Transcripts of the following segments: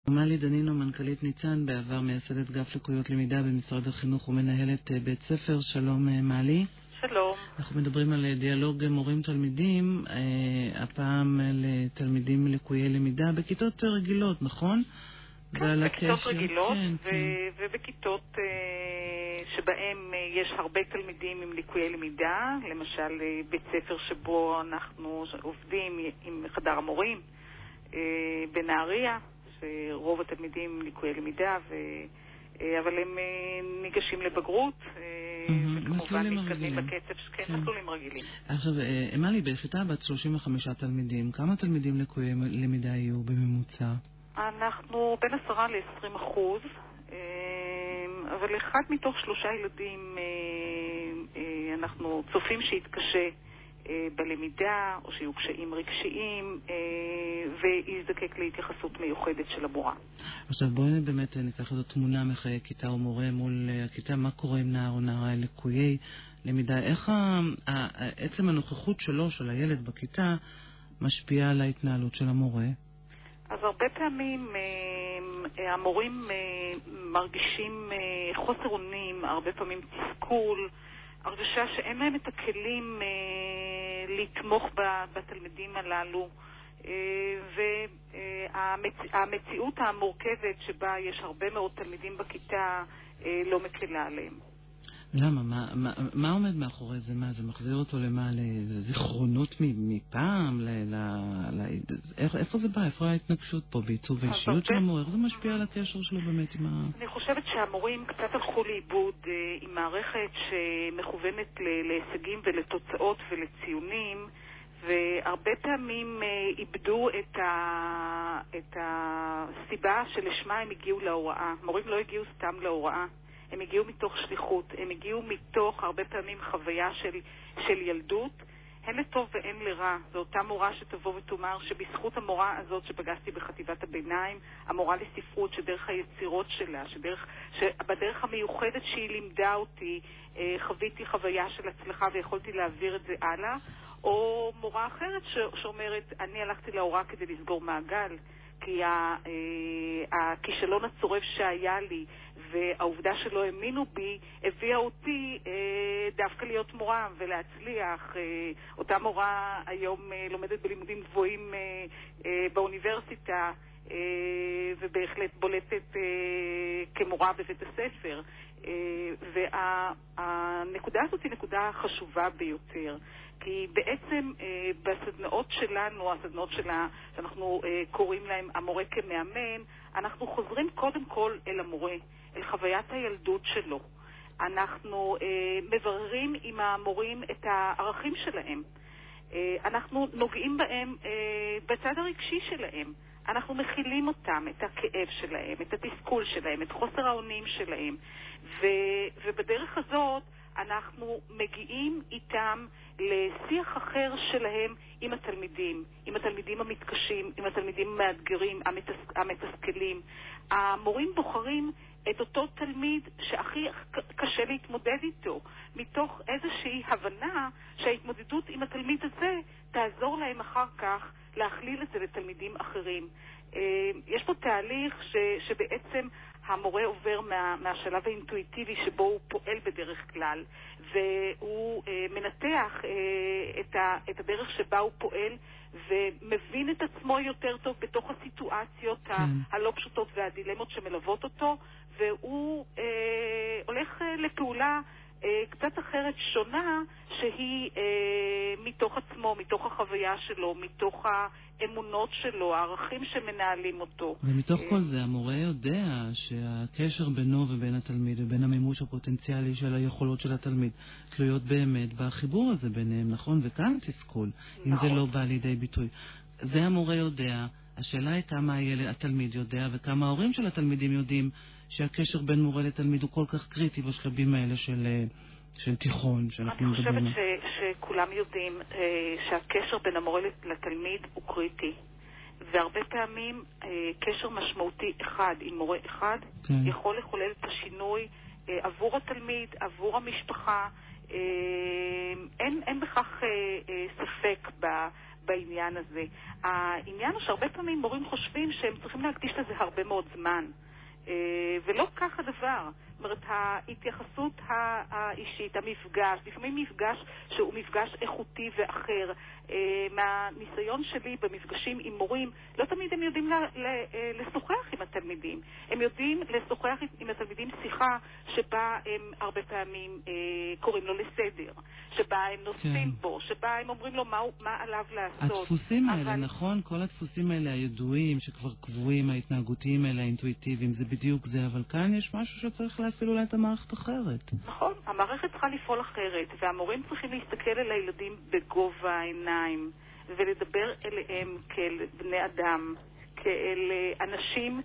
מלי דנינו, מנכ"לית ניצן, בעבר מייסדת אגף לקויות למידה במשרד החינוך ומנהלת בית ספר. שלום מלי. שלום. אנחנו מדברים על דיאלוג מורים-תלמידים, הפעם לתלמידים לקויי למידה בכיתות רגילות, נכון? כן, בכיתות רגילות, ובכיתות שבהם יש הרבה תלמידים עם לקויי למידה, למשל בית ספר שבו אנחנו עובדים עם חדר המורים בנהריה, שרוב התלמידים עם לקויי למידה, אבל הם ניגשים לבגרות, וכמובן מתקדמים בקצב, כן, מסלולים רגילים. עכשיו, מלי, ביחידה בת 35 תלמידים, כמה תלמידים לקויי למידה יהיו בממוצע? אנחנו בין 10% ל-20%, אבל אחד מתוך 3 ילדים אנחנו צופים שיתקשה בלמידה, או שיהיו קשיים רגשיים, ויזדקק להתייחסות מיוחדת של המורה. עכשיו בואי באמת ניקח את התמונה מחיי כיתה או מורה מול הכיתה, מה קורה עם נער או נערה לקויי למידה, איך עצם הנוכחות שלו, של הילד בכיתה, משפיעה על ההתנהלות של המורה? אז הרבה פעמים המורים מרגישים חוסר אונים, הרבה פעמים תסכול, הרגשה שאין להם את הכלים לתמוך בתלמידים הללו, והמציאות המורכבת שבה יש הרבה מאוד תלמידים בכיתה לא מקלה עליהם. למה? מה עומד מאחורי זה? מה, זה מחזיר אותו למה? לזיכרונות מפעם? איפה זה בא? איפה ההתנגשות פה? בעיצוב האישיות של המורה? איך זה משפיע על הקשר שלו באמת עם אני חושבת שהמורים קצת הלכו לאיבוד עם מערכת שמכוונת להישגים ולתוצאות ולציונים, והרבה פעמים איבדו את הסיבה שלשמה הם הגיעו להוראה. מורים לא הגיעו סתם להוראה. הם הגיעו מתוך שליחות, הם הגיעו מתוך הרבה פעמים חוויה של ילדות, הן לטוב והן לרע. זו אותה מורה שתבוא ותאמר שבזכות המורה הזאת שפגשתי בחטיבת הביניים, המורה לספרות, שדרך היצירות שלה, שבדרך המיוחדת שהיא לימדה אותי, חוויתי חוויה של הצלחה ויכולתי להעביר את זה הלאה, או מורה אחרת שאומרת, אני הלכתי להוראה כדי לסגור מעגל, כי הכישלון הצורף שהיה לי והעובדה שלא האמינו בי הביאה אותי דווקא להיות מורה ולהצליח. אותה מורה היום לומדת בלימודים גבוהים באוניברסיטה ובהחלט בולטת כמורה בבית הספר, והנקודה הזאת היא נקודה חשובה ביותר, כי בעצם בסדנאות שלנו, הסדנאות שאנחנו קוראים להם המורה כמאמן, אנחנו חוזרים קודם כל אל המורה, אל חוויית הילדות שלו. אנחנו מבררים עם המורים את הערכים שלהם. אנחנו נוגעים בהם בצד הרגשי שלהם. אנחנו מכילים אותם, את הכאב שלהם, את התסכול שלהם, את חוסר האונים שלהם. ובדרך הזאת אנחנו מגיעים איתם לשיח אחר שלהם עם התלמידים המתקשים, עם התלמידים המאתגרים, המתסכלים. המורים בוחרים את אותו תלמיד שהכי קשה להתמודד איתו, מתוך איזושהי הבנה שההתמודדות עם התלמיד הזה תעזור להם אחר כך להכליל את זה לתלמידים אחרים. יש פה תהליך שבעצם המורה עובר מהשלב האינטואיטיבי שבו הוא פועל בדרך כלל, והוא מנתח את הדרך שבה הוא פועל ומבין את עצמו יותר טוב בתוך הסיטואציות הלא פשוטות והדילמות שמלוות אותו, והוא הולך לפעולה קצת אחרת, שונה, שהיא מתוך עצמו, מתוך החוויה שלו, מתוך האמונות שלו, הערכים שמנהלים אותו. ומתוך כל זה המורה יודע שהקשר בינו ובין התלמיד ובין המימוש הפוטנציאלי של היכולות של התלמיד תלויות באמת בחיבור הזה ביניהם, נכון? וכאן תסכול, אם זה לא בא לידי ביטוי. זה המורה יודע. השאלה היא כמה התלמיד יודע וכמה ההורים של התלמידים יודעים שהקשר בין מורה לתלמיד הוא כל כך קריטי בשלבים האלה של תיכון שאנחנו מדברים. אני חושבת שכולם יודעים שהקשר בין המורה לתלמיד הוא קריטי, והרבה פעמים קשר משמעותי אחד עם מורה אחד יכול לחולל את השינוי עבור התלמיד, עבור המשפחה. אין בכך ספק בעניין הזה. העניין הוא שהרבה פעמים מורים חושבים שהם צריכים להקדיש לזה הרבה מאוד זמן. ולא כך הדבר. זאת אומרת, ההתייחסות האישית, המפגש, לפעמים מפגש שהוא מפגש איכותי ואחר. מהניסיון שלי במפגשים עם מורים, לא תמיד הם יודעים לשוחח עם התלמידים. הם יודעים לשוחח עם התלמידים שיחה שבה הם הרבה פעמים קוראים לו לסדר, שבה הם נוספים בו, שבה הם אומרים לו מה עליו לעשות. הדפוסים האלה, נכון? כל הדפוסים האלה הידועים, שכבר קבועים, ההתנהגותיים האלה, האינטואיטיביים, זה בדיוק זה, אבל כאן יש משהו שצריך להפעיל אולי את המערכת אחרת. נכון, המערכת צריכה לפעול אחרת, והמורים צריכים להסתכל על הילדים בגובה העיניים, ולדבר אליהם כאל בני אדם, כאל אנשים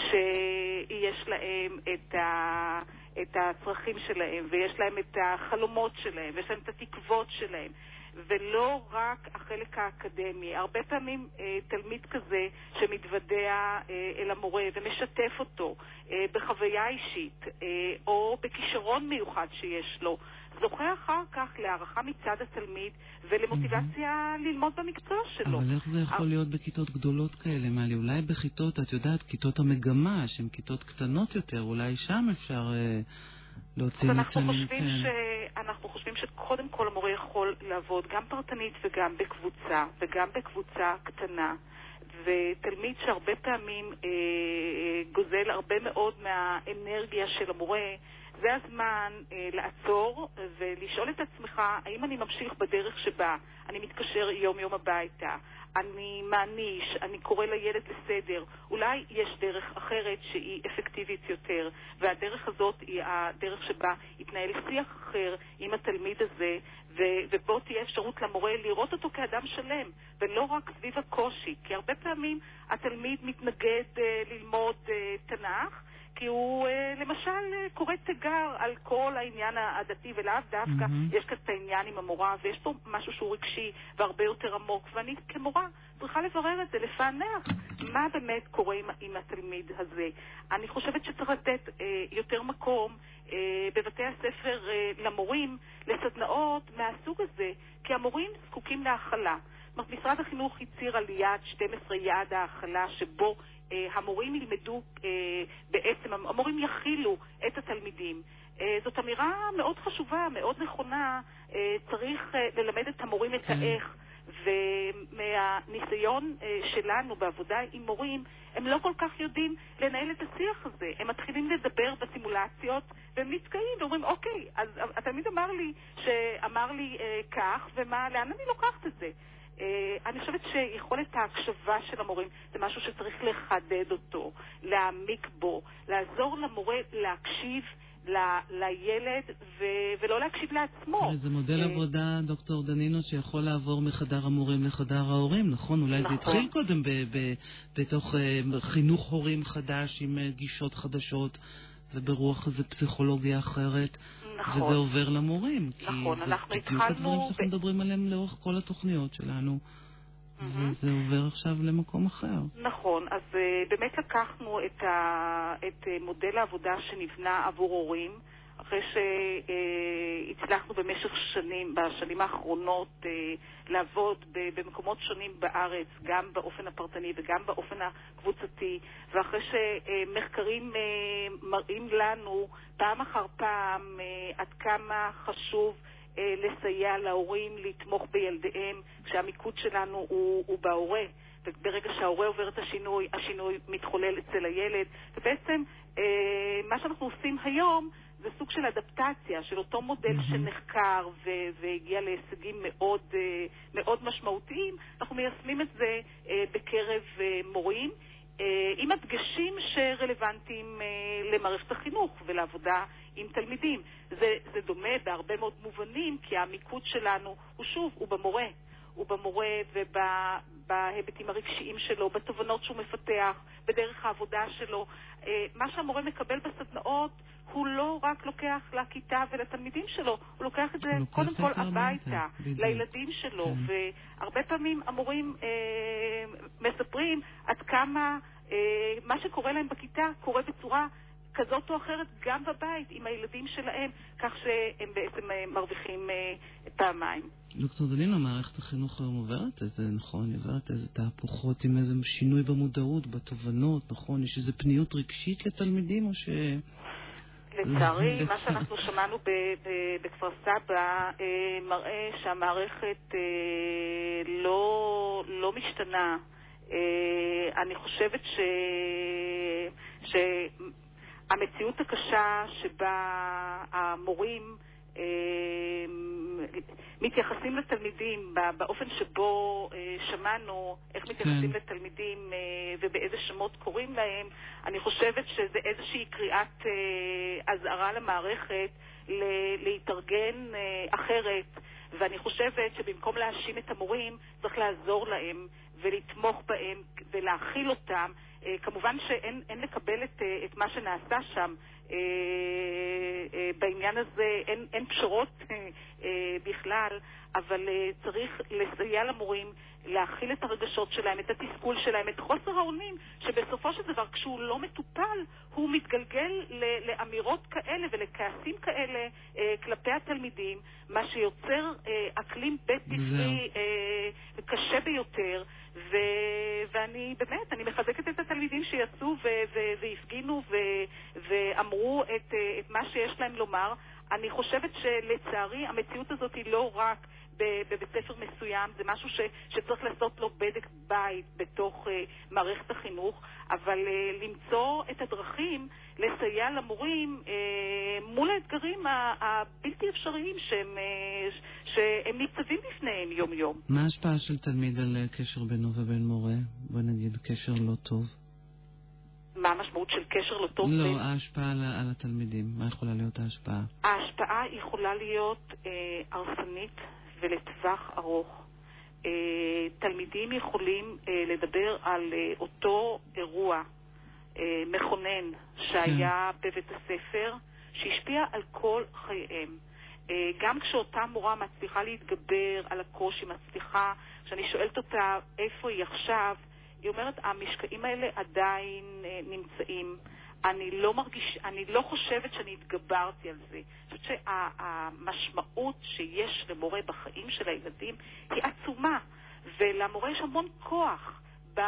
שיש להם את הצרכים שלהם, ויש להם את החלומות שלהם, ויש להם את התקוות שלהם, ולא רק החלק האקדמי. הרבה פעמים תלמיד כזה שמתוודע אל המורה ומשתף אותו בחוויה אישית או בכישרון מיוחד שיש לו, זוכה אחר כך להערכה מצד התלמיד ולמוטיבציה ללמוד במקצוע שלו. אבל איך זה יכול להיות בכיתות גדולות כאלה, מעלי? אולי בכיתות, את יודעת, כיתות המגמה, שהן כיתות קטנות יותר, אולי שם אפשר להוציא ניצנים. אנחנו חושבים שקודם כל המורה יכול לעבוד גם פרטנית וגם בקבוצה קטנה. ותלמיד שהרבה פעמים גוזל הרבה מאוד מהאנרגיה של המורה, זה הזמן לעצור ולשאול את עצמך, האם אני ממשיך בדרך שבה אני מתקשר יום הביתה, אני מעניש, אני קורא לילד לסדר, אולי יש דרך אחרת שהיא אפקטיבית יותר, והדרך הזאת היא הדרך שבה יתנהל שיח אחר עם התלמיד הזה, ובו תהיה אפשרות למורה לראות אותו כאדם שלם, ולא רק סביב הקושי, כי הרבה פעמים התלמיד מתנגד ללמוד תנ"ך, כי הוא למשל קורא תיגר על כל העניין הדתי, ולאו דווקא יש כאן את העניין עם המורה, ויש פה משהו שהוא רגשי והרבה יותר עמוק, ואני כמורה צריכה לברר את זה, לפענח מה באמת קורה עם התלמיד הזה. אני חושבת שצריך לתת יותר מקום בבתי הספר למורים, לסדנאות מהסוג הזה, כי המורים זקוקים להאכלה. משרד החינוך יציר על יעד 12, יעד ההאכלה, שבו המורים ילמדו, בעצם המורים יכילו את התלמידים. זאת אמירה מאוד חשובה, מאוד נכונה. צריך ללמד את המורים את האיך, ומהניסיון שלנו בעבודה עם מורים, הם לא כל כך יודעים לנהל את השיח הזה. הם מתחילים לדבר בסימולציות, והם נתקעים ואומרים, אוקיי, אז התלמיד אמר לי כך, לאן אני לוקחת את זה? אני חושבת שיכולת ההקשבה של המורים זה משהו שצריך לחדד אותו, להעמיק בו, לעזור למורה להקשיב לילד ולא להקשיב לעצמו. זה מודל עבודה, דוקטור דנינו, שיכול לעבור מחדר המורים לחדר ההורים, נכון? אולי זה התחיל קודם בתוך חינוך הורים חדש עם גישות חדשות וברוח איזו פסיכולוגיה אחרת. נכון. וזה עובר למורים. נכון, אנחנו התחלנו... בדיוק הדברים שאנחנו מדברים עליהם לאורך כל התוכניות שלנו. וזה עובר עכשיו למקום אחר. נכון, אז באמת לקחנו את מודל העבודה שנבנה עבור הורים, אחרי שהצלחנו במשך שנים, בשנים האחרונות, לעבוד במקומות שונים בארץ, גם באופן הפרטני וגם באופן הקבוצתי, ואחרי שמחקרים מראים לנו פעם אחר פעם עד כמה חשוב לסייע להורים לתמוך בילדיהם, כשהמיקוד שלנו הוא בהורה, וברגע שההורה עובר את השינוי מתחולל אצל הילד, ובעצם מה שאנחנו עושים היום זה סוג של אדפטציה של אותו מודל שנחקר והגיע להישגים מאוד מאוד משמעותיים. אנחנו מיישמים את זה בקרב מורים עם הדגשים שרלוונטיים למערכת החינוך ולעבודה עם תלמידים. זה דומה בהרבה מאוד מובנים, כי המיקוד שלנו הוא במורה. הוא במורה ובהיבטים הרגשיים שלו, בתובנות שהוא מפתח, בדרך העבודה שלו. מה שהמורה מקבל בסדנאות הוא לא רק לוקח לכיתה ולתלמידים שלו, הוא לוקח את זה קודם כל הביתה, לילדים שלו. והרבה פעמים המורים מספרים עד כמה מה שקורה להם בכיתה קורה בצורה כזאת או אחרת גם בבית עם הילדים שלהם, כך שהם בעצם מרוויחים פעמיים. דוקטור דנינו, מערכת החינוך היום עוברת איזה, נכון, עוברת איזה תהפוכות עם איזה שינוי במודעות, בתובנות, נכון? יש איזה פניות רגשית לתלמידים או ש... לצערי, מה שאנחנו שמענו בכפר סבא מראה שהמערכת לא משתנה. אני חושבת שהמציאות הקשה שבה המורים מתייחסים לתלמידים באופן שבו שמענו איך מתייחסים לתלמידים ובאיזה שמות קוראים להם, אני חושבת שזה איזושהי קריאת אזהרה למערכת להתארגן אחרת, ואני חושבת שבמקום להאשים את המורים צריך לעזור להם ולתמוך בהם ולהכיל אותם. כמובן שאין לקבל את מה שנעשה שם. בעניין הזה אין פשרות בכלל, אבל צריך לסייע למורים להכיל את הרגשות שלהם, את התסכול שלהם, את חוסר האונים, שבסופו של דבר כשהוא לא מטופל הוא מתגלגל לאמירות כאלה ולכעסים כאלה כלפי התלמידים, מה שיוצר אקלים בית ספרי קשה ביותר. ואני באמת, אני מחזקת את התלמידים שיצאו והפגינו ואמרו את מה שיש להם לומר. אני חושבת שלצערי המציאות הזאת היא לא רק בבית ספר מסוים, זה משהו שצריך לעשות לו בדק בית בתוך מערכת החינוך, אבל למצוא את הדרכים לסייע למורים מול האתגרים הבלתי אפשריים שהם ניצבים בפניהם יום יום. מה ההשפעה של תלמיד על קשר בינו ובין מורה? בוא נגיד קשר לא טוב. מה המשמעות של קשר לא טוב? לא, ההשפעה על התלמידים. מה יכולה להיות ההשפעה? ההשפעה יכולה להיות הרסנית ולטווח ארוך. תלמידים יכולים לדבר על אותו אירוע מכונן שהיה בבית הספר, שהשפיע על כל חייהם. גם כשאותה מורה מצליחה להתגבר על הקושי, מצליחה, כשאני שואלת אותה איפה היא עכשיו, היא אומרת, המשקעים האלה עדיין נמצאים. אני לא חושבת שאני התגברתי על זה. אני חושבת שהמשמעות שיש למורה בחיים של הילדים היא עצומה, ולמורה יש המון כוח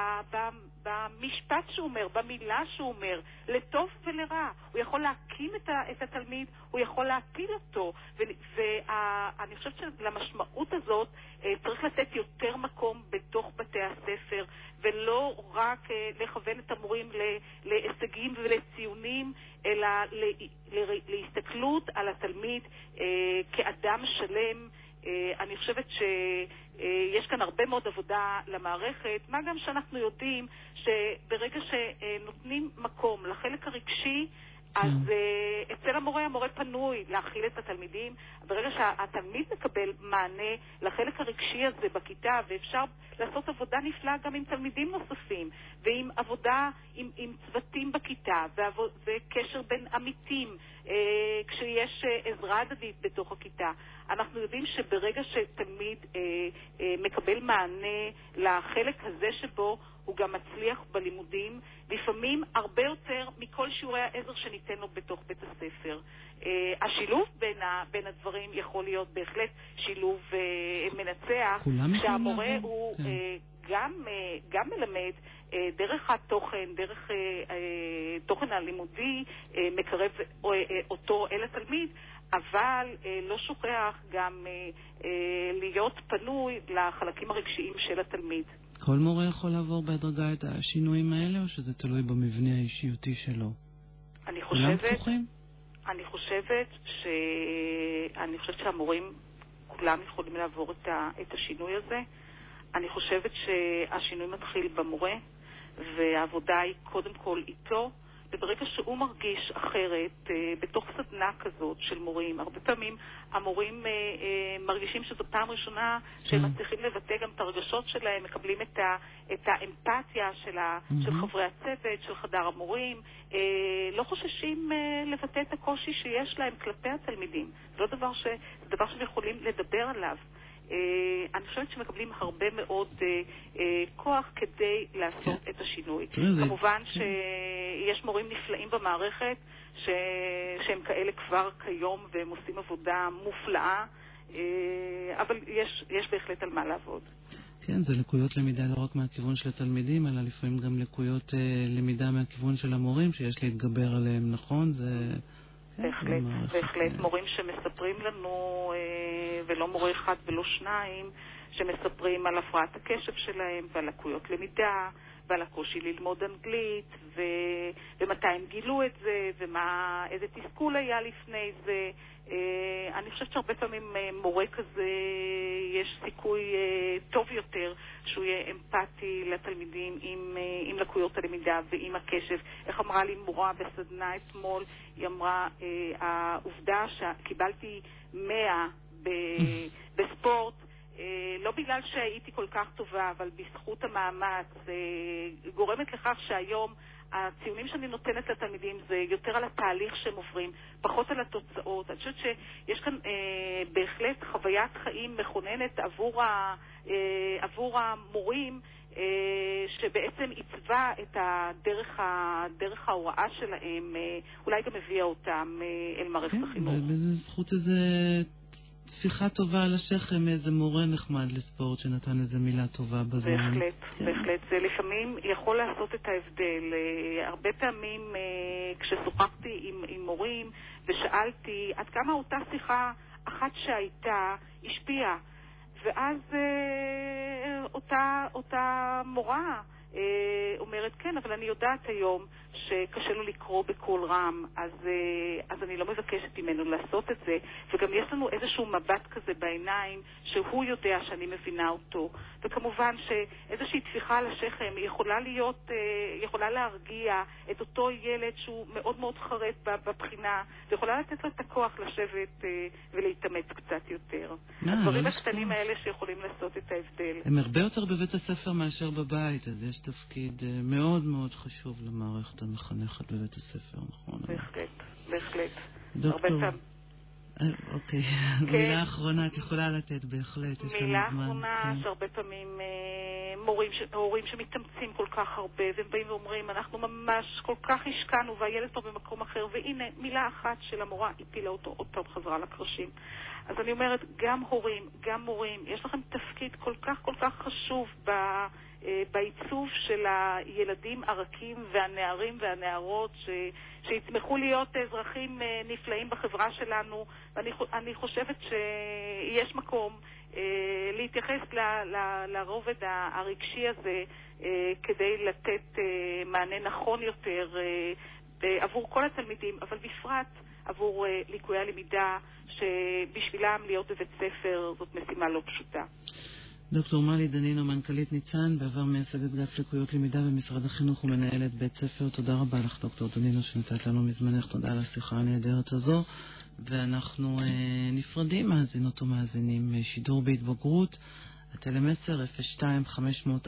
במשפט שהוא אומר, במילה שהוא אומר, לטוב ולרע. הוא יכול להקים את התלמיד, הוא יכול להפיל אותו, ואני חושבת שלמשמעות הזאת צריך לתת יותר מקום בתוך בתי הספר, ולא רק לכוון את המורים להישגים ולציונים, אלא להסתכלות על התלמיד כאדם שלם. אני חושבת שיש כאן הרבה מאוד עבודה למערכת, מה גם שאנחנו יודעים שברגע שנותנים מקום לחלק הרגשי, אז אצל המורה פנוי להכיל את התלמידים. ברגע שהתלמיד מקבל מענה לחלק הרגשי הזה בכיתה, ואפשר לעשות עבודה נפלאה גם עם תלמידים נוספים, ועם עבודה עם צוותים בכיתה, וקשר בין עמיתים, כשיש עזרה הדדית בתוך הכיתה. אנחנו יודעים שברגע שתלמיד מקבל מענה לחלק הזה שבו הוא גם מצליח בלימודים, לפעמים הרבה יותר מכל שיעורי העזר שניתן לו בתוך בית הספר. השילוב בין הדברים יכול להיות בהחלט שילוב מנצח, שהמורה הוא גם מלמד דרך התוכן, דרך תוכן הלימודי, מקרב אותו אל התלמיד, אבל לא שוכח גם להיות פנוי לחלקים הרגשיים של התלמיד. כל מורה יכול לעבור בהדרגה את השינויים האלה, או שזה תלוי במבנה האישיותי שלו? אני חושבת שהמורים כולם יכולים לעבור את השינוי הזה. אני חושבת שהשינוי מתחיל במורה, והעבודה היא קודם כל איתו, וברגע שהוא מרגיש אחרת בתוך סדנה כזאת של מורים, הרבה פעמים המורים מרגישים שזו פעם ראשונה שהם מצליחים לבטא גם את הרגשות שלהם, מקבלים את האמפתיה של חברי הצוות, של חדר המורים, לא חוששים לבטא את הקושי שיש להם כלפי התלמידים. זה דבר שהם יכולים לדבר עליו. אני חושבת שמקבלים הרבה מאוד כוח כדי לעשות את השינוי. כמובן שיש מורים נפלאים במערכת שהם כאלה כבר כיום והם עושים עבודה מופלאה, אבל יש בהחלט על מה לעבוד. כן, זה לקויות למידה לא רק מהכיוון של התלמידים, אלא לפעמים גם לקויות למידה מהכיוון של המורים, שיש להתגבר עליהם, נכון? זה... בהחלט, בהחלט. מורים שמספרים לנו, ולא מורה אחד ולא שניים, שמספרים על הפרעת הקשב שלהם ועל לקויות למידה ועל הקושי ללמוד אנגלית ומתי הם גילו את זה ואיזה תסכול היה לפני זה. אני חושבת שהרבה פעמים מורה כזה יש סיכוי טוב יותר שהוא יהיה אמפתי לתלמידים עם לקויות הלמידה ועם הקשב. איך אמרה לי מורה בסדנה אתמול, היא אמרה, העובדה שקיבלתי 100 בספורט, לא בגלל שהייתי כל כך טובה, אבל בזכות המאמץ, גורמת לכך שהיום הציונים שאני נותנת לתלמידים זה יותר על התהליך שהם עוברים, פחות על התוצאות. אני חושבת שיש כאן בהחלט חוויית חיים מכוננת עבור המורים, שבעצם עיצבה את דרך ההוראה שלהם, אולי גם הביאה אותם אל מערכת החינוך. כן, ובאיזה זכות איזה תפיחה טובה על השכם, איזה מורה נחמד לספורט שנתן איזה מילה טובה בזמן. בהחלט, בהחלט. זה לפעמים יכול לעשות את ההבדל. הרבה פעמים כששוחחתי עם מורים ושאלתי עד כמה אותה שיחה אחת שהייתה השפיעה, ואז אותה מורה אומרת, כן, אבל אני יודעת היום שקשה לו לקרוא בקול רם, אז אני לא מבקשת ממנו לעשות את זה, וגם יש לנו איזשהו מבט כזה בעיניים שהוא יודע שאני מבינה אותו, וכמובן שאיזושהי תפיחה על השכם יכולה להרגיע את אותו ילד שהוא מאוד מאוד חרט בבחינה, ויכולה לתת לו את הכוח לשבת ולהתאמץ קצת יותר. הדברים הקטנים האלה שיכולים לעשות את ההבדל. הם הרבה יותר בבית הספר מאשר בבית, אז יש תפקיד מאוד מאוד חשוב למערכת המחנכת בבית הספר, נכון? בהחלט, בהחלט. דוקטור, אוקיי, מילה אחרונה את יכולה לתת בהחלט, יש לנו זמן. מילה אחרונה שהרבה פעמים הורים שמתאמצים כל כך הרבה והם באים ואומרים אנחנו ממש כל כך השקענו והילד פה במקום אחר, והנה מילה אחת של המורה הפילה אותו עוד פעם חזרה לקרשים. אז אני אומרת, גם הורים, גם מורים, יש לכם תפקיד כל כך חשוב בעיצוב של הילדים הרכים והנערים והנערות שיצמחו להיות אזרחים נפלאים בחברה שלנו. ואני חושבת שיש מקום להתייחס לרובד הרגשי הזה כדי לתת מענה נכון יותר עבור כל התלמידים, אבל בפרט עבור ליקויי הלמידה שבשבילם להיות בבית ספר זאת משימה לא פשוטה. דוקטור מלי דנינו, מנכ"לית ניצן, בעבר מייסדת אגף לקויות למידה במשרד החינוך ומנהלת בית ספר. תודה רבה לך דוקטור דנינו שנתת לנו מזמנך, תודה על השיחה הנהדרת הזו, ואנחנו נפרדים מאזינות ומאזינים. שידור בהתבגרות, הטלמסר 02-500